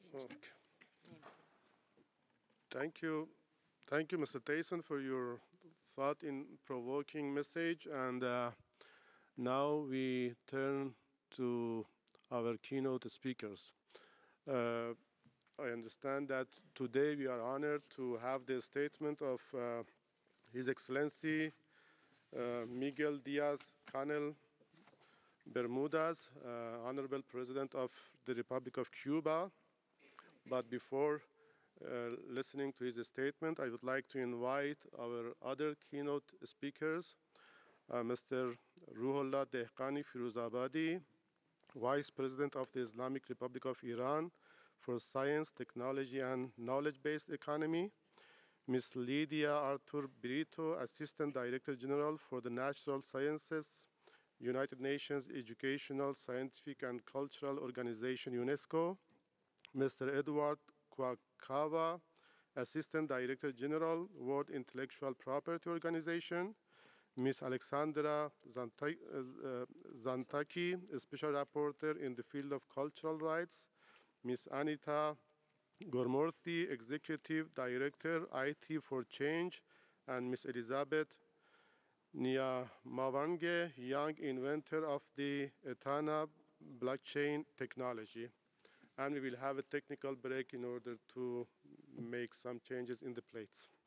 Okay. Thank you. Thank you, Mr. Tyson, for your thought in provoking message. And now we turn to our keynote speakers. Uh, I understand that today we are honored to have the statement of His Excellency Miguel Diaz Canel Bermudez, Honorable President of the Republic of Cuba. But before listening to his statement, I would like to invite our other keynote speakers, Mr. Ruhollah Dehqani Firuzabadi, Vice President of the Islamic Republic of Iran for Science, Technology, and Knowledge-Based Economy, Ms. Lydia Arthur Brito, Assistant Director General for the Natural Sciences, United Nations Educational, Scientific, and Cultural Organization, UNESCO, Mr. Edward Kwakawa, Assistant Director General, World Intellectual Property Organization, Ms. Alexandra Zantaki, Special Rapporteur in the field of cultural rights, Ms. Anita Gormorthy, Executive Director, IT for Change, and Ms. Elizabeth Nyamawange, Young Inventor of the Etana blockchain technology. And we will have a technical break in order to make some changes in the plates.